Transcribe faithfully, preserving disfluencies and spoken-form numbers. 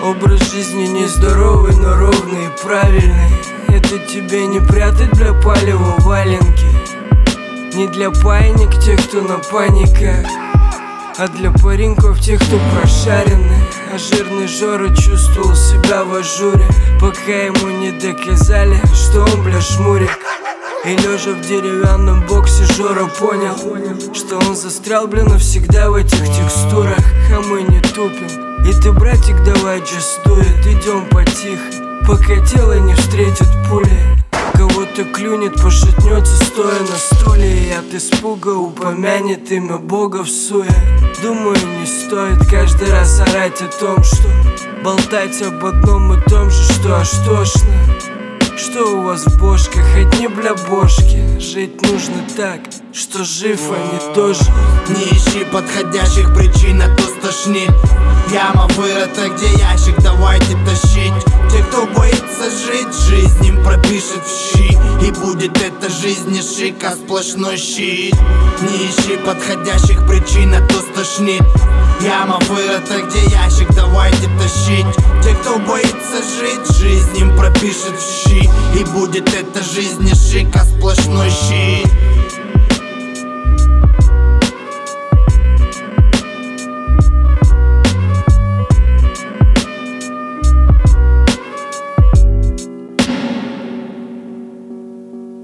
Образ жизни нездоровый, но ровный и правильный. Это тебе не прятать для палева валенки, не для паинек тех, кто на паниках, а для пареньков тех, кто прошаренный. А жирный Жора чувствовал себя в ажуре, пока ему не доказали, что он, бля, шмурик. И лежа в деревянном боксе Жора понял, что он застрял, бля, навсегда в этих текстурах. А мы не тупим. И ты, братик, давай just do it. Идем потихо, пока тело не встретит пули. Кого-то клюнет, пошатнется, стоя на стуле, и от испуга упомянет имя Бога в суе. Думаю, не стоит каждый раз орать о том, что болтать об одном и том же, что аж тошно. Что у вас в бошках? Одни, бля, бошки. Жить нужно так, что жив, а не тоже. Не ищи подходящих причин, а то стошнит. Яма вырыта, где ящик, давайте тащить. Те, кто боится жить, жизнь им пропишет в щи. И будет эта жизнь не шик, а сплошной щит. Не ищи подходящих причин, а то стошнит. Яма вырыта, где ящик, давайте тащить. Те, кто боится жить, жизнь им пропишет в щи. И будет эта жизнь не шик, а сплошной щит.